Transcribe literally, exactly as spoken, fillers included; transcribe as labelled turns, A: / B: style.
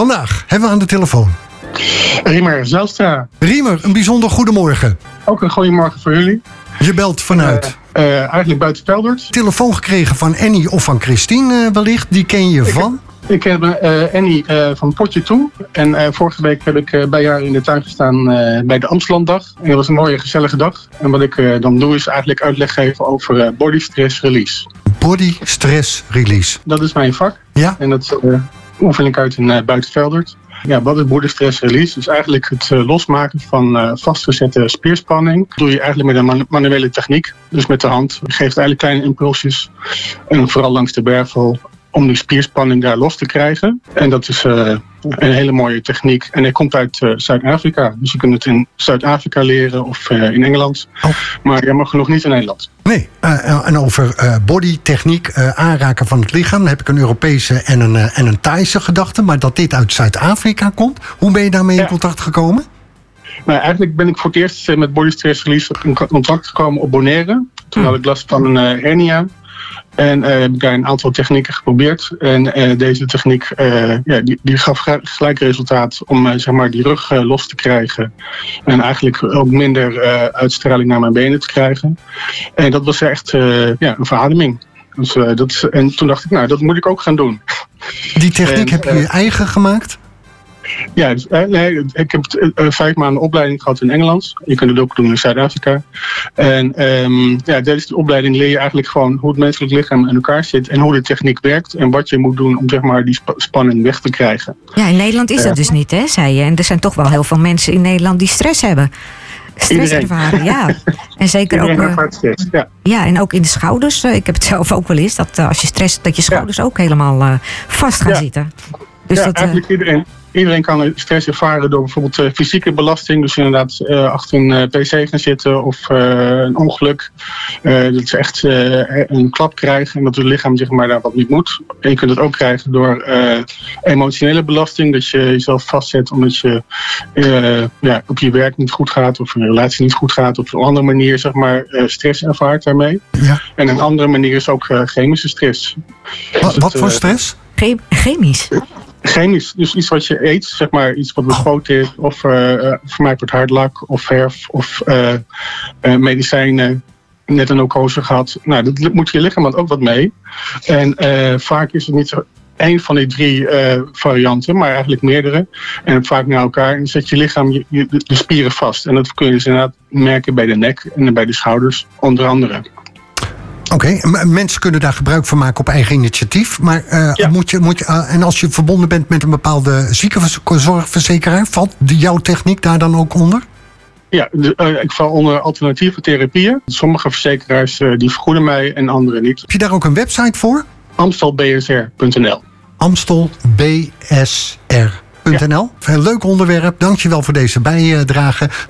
A: Vandaag hebben we aan de telefoon
B: Riemer Zijlstra.
A: Riemer, een bijzonder goedemorgen.
B: Ook een goedemorgen voor jullie.
A: Je belt vanuit?
B: Uh, uh, eigenlijk buiten Veldert.
A: Telefoon gekregen van Annie of van Christine uh, wellicht. Die ken je
B: ik
A: van?
B: Heb, ik heb uh, Annie uh, van Potje Toe. En uh, vorige week heb ik uh, bij haar in de tuin gestaan uh, bij de Amsterdamdag. En dat was een mooie gezellige dag. En wat ik uh, dan doe is eigenlijk uitleg geven over uh, body stress release.
A: Body stress release.
B: Dat is mijn vak.
A: Ja?
B: En dat uh, oefen ik uit in uh, buiten Veldert. Ja, wat is body stress release? Dus eigenlijk het uh, losmaken van uh, vastgezette spierspanning. Dat doe je eigenlijk met een man- manuele techniek. Dus met de hand. Je geeft eigenlijk kleine impulsjes. En vooral langs de wervel. Om die spierspanning daar los te krijgen. En dat is uh, een hele mooie techniek. En hij komt uit uh, Zuid-Afrika. Dus je kunt het in Zuid-Afrika leren of uh, in Engeland.
A: Oh.
B: Maar jammer genoeg niet in Nederland.
A: Nee, uh, en over uh, bodytechniek, uh, aanraken van het lichaam, dan heb ik een Europese en een, uh, en een Thaise gedachte. Maar dat dit uit Zuid-Afrika komt, hoe ben je daarmee in ja. contact gekomen?
B: Nou, eigenlijk ben ik voor het eerst met body stress release in contact gekomen op Bonaire. Toen had ik last van een uh, hernia. En uh, heb ik daar een aantal technieken geprobeerd. En uh, deze techniek uh, ja, die, die gaf gelijk resultaat om uh, zeg maar die rug uh, los te krijgen. En eigenlijk ook minder uh, uitstraling naar mijn benen te krijgen. En dat was echt uh, ja, een verademing. Dus, uh, dat, en toen dacht ik, nou, dat moet ik ook gaan doen.
A: Die techniek
B: en,
A: heb je
B: uh,
A: je eigen gemaakt?
B: Ja, dus, uh, nee, ik heb uh, vijf maanden opleiding gehad in Engeland. Je kunt het ook doen in Zuid-Afrika. En um, ja, tijdens de opleiding leer je eigenlijk gewoon hoe het menselijk lichaam in elkaar zit. En hoe de techniek werkt. En wat je moet doen om zeg maar, die sp- spanning weg te krijgen.
C: Ja, in Nederland is dat uh, dus niet, hè, zei je. En er zijn toch wel heel veel mensen in Nederland die stress hebben. Stress ervaren, ja. En zeker ook. Uh,
B: stress, ja.
C: ja, en ook in de schouders. Uh, ik heb het zelf ook wel eens. Dat uh, als je stress, dat je schouders ja. ook helemaal uh, vast gaan ja. zitten. Dus
B: ja,
C: dat, uh,
B: eigenlijk iedereen. Iedereen kan stress ervaren door bijvoorbeeld uh, fysieke belasting. Dus inderdaad uh, achter een uh, pc gaan zitten of uh, een ongeluk. Uh, dat ze echt uh, een klap krijgen en dat het lichaam zeg maar, daar wat niet moet. En je kunt het ook krijgen door uh, emotionele belasting. Dat je jezelf vastzet omdat je uh, ja, op je werk niet goed gaat of een relatie niet goed gaat. Of op een andere manier zeg maar, uh, stress ervaart daarmee. Ja. En een andere manier is ook uh, chemische stress.
A: Wat, dus wat het, voor uh, stress?
C: Che- chemisch?
B: Chemisch, dus iets wat je eet, zeg maar iets wat bespoten is, of uh, uh, voor mij wordt hardlak of verf of uh, uh, medicijnen, net een narcose gehad. Nou, dat moet je lichaam dan ook wat mee. En uh, vaak is het niet één van die drie uh, varianten, maar eigenlijk meerdere. En vaak naar elkaar en zet je lichaam je, je, de spieren vast. En dat kun je dus inderdaad merken bij de nek en bij de schouders, onder andere.
A: Oké, okay. Mensen kunnen daar gebruik van maken op eigen initiatief. Maar uh, ja. moet je, moet je, uh, en als je verbonden bent met een bepaalde ziekenzorgverzekeraar, valt die, jouw techniek daar dan ook onder?
B: Ja, de, uh, ik val onder alternatieve therapieën. Sommige verzekeraars uh, die vergoeden mij en andere niet.
A: Heb je daar ook een website voor?
B: amstel b s r punt n l
A: amstel b s r punt n l Ja. Een leuk onderwerp. Dank je wel voor deze bijdrage.